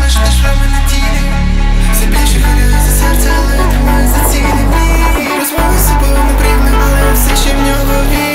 бачиш на шрами на тілі. Все більше хвилює за серце, але тримаю за цілі. Розмови з собою непрямі, але я все ще в нього вірю.